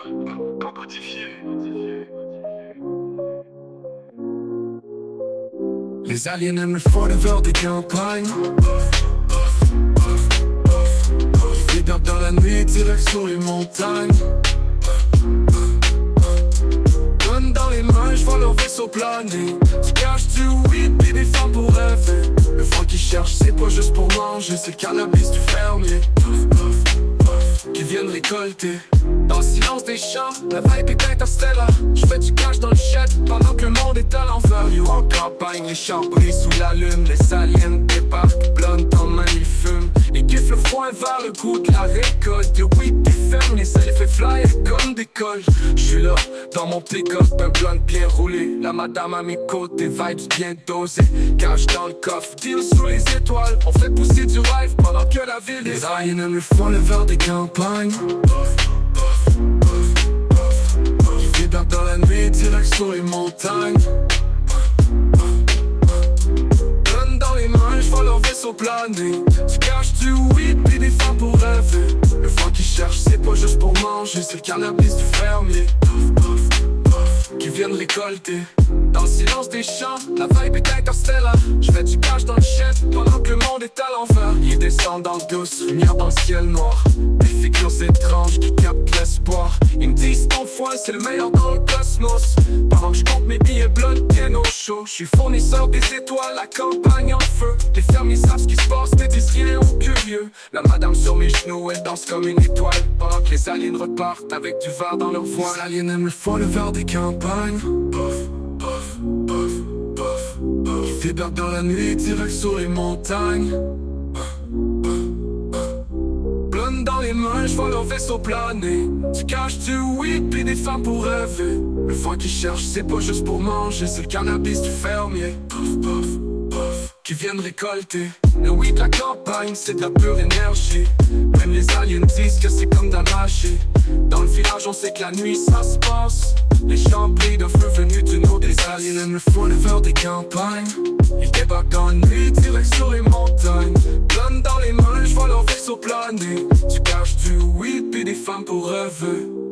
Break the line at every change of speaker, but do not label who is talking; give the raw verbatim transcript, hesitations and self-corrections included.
Pas modifié.
Les aliens aiment le forever des campagnes. Ils débarquent dans la nuit, direct sur les montagnes. Donne dans les mains, je vois leur vaisseau planer. Tu caches du weed pis des femmes pour rêver. Le froid qu'ils cherchent, c'est pas juste pour manger, c'est le cannabis du fermier qui viennent récolter. Dans le silence des champs, la vibe est interstellar. Je fais du cash dans le chat pendant que le monde est à l'envers. You en campagne, les champs brillent sous la lune. Les aliens débarquent, blunt en main, ils fument. Ils kiffent le froid vers le goût de la récolte. Le weed des fermes, les ailes fait flyer comme des cols. J'suis là, dans mon pick-up, un blunt bien roulé. La madame à mes côtés, vibes bien dosées. Cash dans le coffre, deal sous les étoiles. On fait pousser du rêve pendant que la ville est. Les aliens aiment le fond, le verre des campagnes. Ils débarquent dans la nuit, direct sur les montagnes. Donne dans les mains, je vois leur vaisseau planer. Tu caches du weed pis des femmes pour rêver. Le froid qu'ils cherchent, c'est pas juste pour manger, c'est le cannabis du fermier qui viennent récolter. Dans le silence des champs, la vibe est interstellar. Je fais du cash dans le shit pendant que le monde est à l'envers. Ils descendent dans le douce, lumière dans le ciel noir. Des figures étranges qui captent l'espoir. Ils me disent ton foin c'est le meilleur dans le cosmos. Pendant que je compte mes billets blunt bien au chaud. Je suis fournisseur des étoiles, la campagne en feu. Les fermiers savent ce qui se passe mais disent rien aux curieux. La madame sur mes genoux, elle danse comme une étoile. Pendant que les aliens repartent avec du verre dans leur voile. Les aliens aiment le fond, le verre des campagnes. Ils débarquent dans la nuit, direct sur les montagnes. Blunt dans les mains, je vois leur vaisseau planer. Tu caches du weed pis des femmes pour rêver. Le froid qu'ils cherchent, c'est pas juste pour manger, c'est le cannabis du fermier qui viennent récolter. Le weed de la campagne, c'est de la pure énergie. Même les aliens disent que c'est comme de la magie. Dans le village, on sait que la nuit ça se passe. Les champs brillent de feu venus du nord. Des aliens aiment le forever des campagnes. Ils débarquent dans la nuit, direct sur les montagnes. Blunt dans les mains, je vois leur vaisseau planer. Tu caches du weed pis des femmes pour rêver.